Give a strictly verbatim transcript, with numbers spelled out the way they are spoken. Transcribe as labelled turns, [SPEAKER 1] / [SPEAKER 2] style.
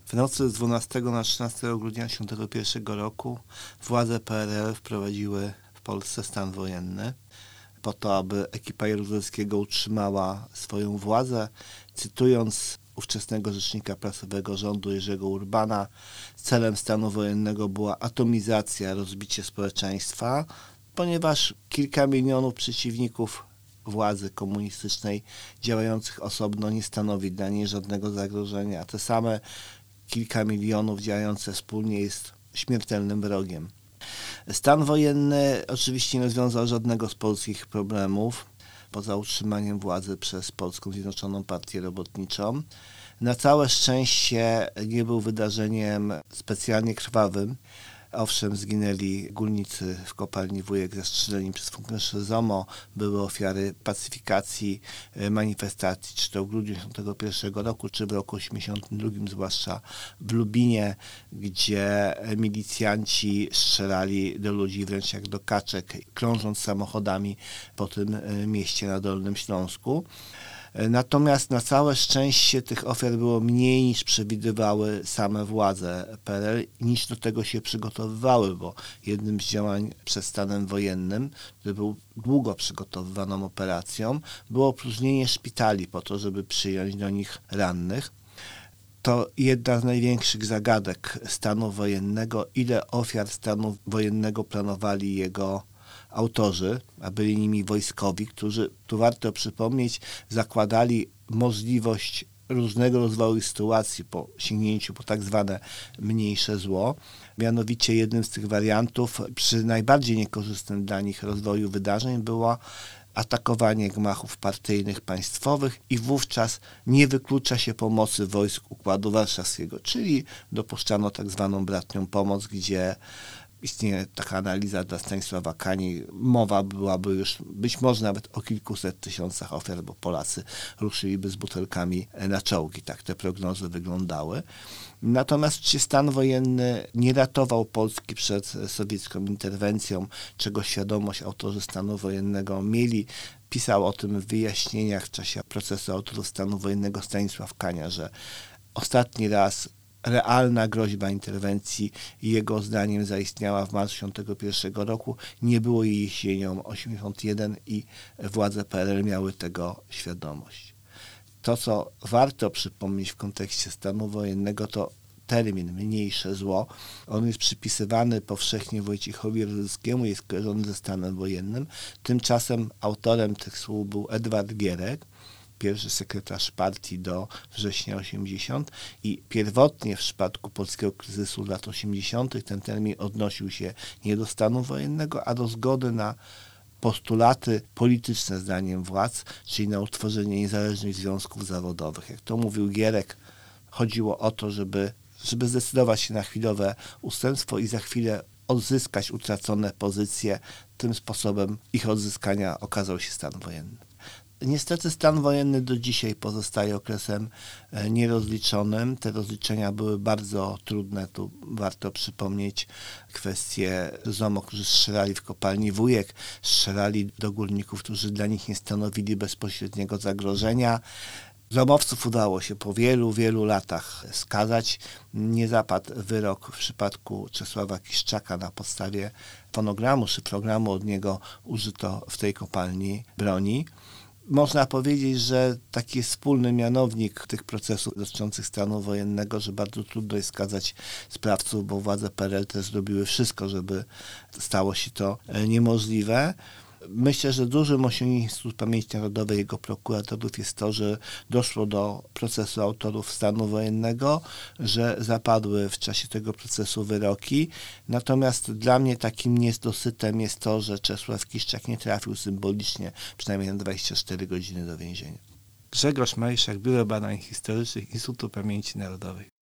[SPEAKER 1] W nocy z dwunastego na trzynastego grudnia tysiąc dziewięćset osiemdziesiątego pierwszego roku władze P R L wprowadziły w Polsce stan wojenny po to, aby ekipa Jaruzelskiego utrzymała swoją władzę. Cytując ówczesnego rzecznika prasowego rządu Jerzego Urbana, celem stanu wojennego była atomizacja, rozbicie społeczeństwa, ponieważ kilka milionów przeciwników władzy komunistycznej działających osobno nie stanowi dla niej żadnego zagrożenia, a te same kilka milionów działające wspólnie jest śmiertelnym wrogiem. Stan wojenny oczywiście nie rozwiązał żadnego z polskich problemów, poza utrzymaniem władzy przez Polską Zjednoczoną Partię Robotniczą. Na całe szczęście nie był wydarzeniem specjalnie krwawym. Owszem, zginęli górnicy w kopalni Wujek zastrzeleni przez funkcjonariuszy ZOMO, były ofiary pacyfikacji manifestacji, czy to w grudniu tysiąc dziewięćset osiemdziesiątego pierwszego roku, czy w roku osiemdziesiątym drugim, zwłaszcza w Lubinie, gdzie milicjanci strzelali do ludzi wręcz jak do kaczek, krążąc samochodami po tym mieście na Dolnym Śląsku. Natomiast na całe szczęście tych ofiar było mniej niż przewidywały same władze P R L, niż do tego się przygotowywały, bo jednym z działań przed stanem wojennym, który był długo przygotowywaną operacją, było opróżnienie szpitali po to, żeby przyjąć do nich rannych. To jedna z największych zagadek stanu wojennego, ile ofiar stanu wojennego planowali jego autorzy, a byli nimi wojskowi, którzy, tu warto przypomnieć, zakładali możliwość różnego rodzaju sytuacji po sięgnięciu po tak zwane mniejsze zło. Mianowicie jednym z tych wariantów przy najbardziej niekorzystnym dla nich rozwoju wydarzeń było atakowanie gmachów partyjnych, państwowych i wówczas nie wyklucza się pomocy wojsk Układu Warszawskiego, czyli dopuszczano tak zwaną bratnią pomoc, gdzie istnieje taka analiza dla Stanisława Kani. Mowa byłaby już być może nawet o kilkuset tysiącach ofiar, bo Polacy ruszyliby z butelkami na czołgi. Tak te prognozy wyglądały. Natomiast czy stan wojenny nie ratował Polski przed sowiecką interwencją, czego świadomość autorzy stanu wojennego mieli? Pisał o tym w wyjaśnieniach w czasie procesu autorów stanu wojennego Stanisław Kania, że ostatni raz realna groźba interwencji jego zdaniem zaistniała w marcu tysiąc dziewięćset osiemdziesiątego pierwszego roku. Nie było jej jesienią osiemdziesiąt jeden i władze P R L miały tego świadomość. To, co warto przypomnieć w kontekście stanu wojennego, to termin mniejsze zło. On jest przypisywany powszechnie Wojciechowi Jaruzelskiemu, jest kojarzony ze stanem wojennym. Tymczasem autorem tych słów był Edward Gierek, pierwszy sekretarz partii do września osiemdziesiątego i pierwotnie w przypadku polskiego kryzysu lat osiemdziesiątych ten termin odnosił się nie do stanu wojennego, a do zgody na postulaty polityczne zdaniem władz, czyli na utworzenie niezależnych związków zawodowych. Jak to mówił Gierek, chodziło o to, żeby, żeby zdecydować się na chwilowe ustępstwo i za chwilę odzyskać utracone pozycje. Tym sposobem ich odzyskania okazał się stan wojenny. Niestety stan wojenny do dzisiaj pozostaje okresem nierozliczonym. Te rozliczenia były bardzo trudne. Tu warto przypomnieć kwestię ZOMO, którzy strzelali w kopalni Wujek, strzelali do górników, którzy dla nich nie stanowili bezpośredniego zagrożenia. Zomowców udało się po wielu, wielu latach skazać. Nie zapadł wyrok w przypadku Czesława Kiszczaka na podstawie fonogramu, szyfrogramu od niego użyto w tej kopalni broni. Można powiedzieć, że taki jest wspólny mianownik tych procesów dotyczących stanu wojennego, że bardzo trudno jest skazać sprawców, bo władze P R L też zrobiły wszystko, żeby stało się to niemożliwe. Myślę, że dużym osiągnięciem Instytutu Pamięci Narodowej i jego prokuratorów jest to, że doszło do procesu autorów stanu wojennego, że zapadły w czasie tego procesu wyroki. Natomiast dla mnie takim niedosytem jest to, że Czesław Kiszczak nie trafił symbolicznie przynajmniej na dwadzieścia cztery godziny do więzienia. Grzegorz Maryszak, Biuro Badań Historycznych Instytutu Pamięci Narodowej.